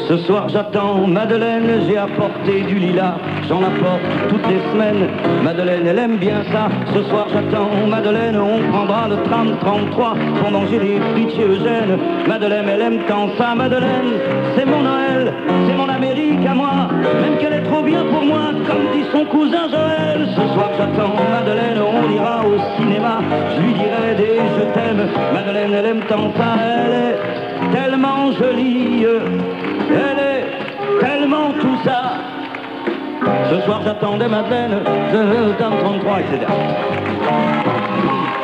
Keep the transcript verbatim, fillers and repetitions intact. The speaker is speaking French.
Ce soir j'attends Madeleine, j'ai apporté du lilas, j'en apporte toutes les semaines. Madeleine, elle aime bien ça. Ce soir j'attends Madeleine, on prendra le tram trente-trois pour manger des frites chez Eugène. Madeleine, elle aime tant ça. Madeleine, c'est mon Noël, c'est mon Amérique à moi, même qu'elle est trop bien pour moi, comme dit son cousin Joël. Ce soir j'attends Madeleine, on ira au cinéma, je lui dirai des je t'aime. Madeleine, elle aime tant ça, elle est tellement jolie, elle est tellement tout ça. Ce soir j'attendais Madeleine, je dans trente-trois, et cetera.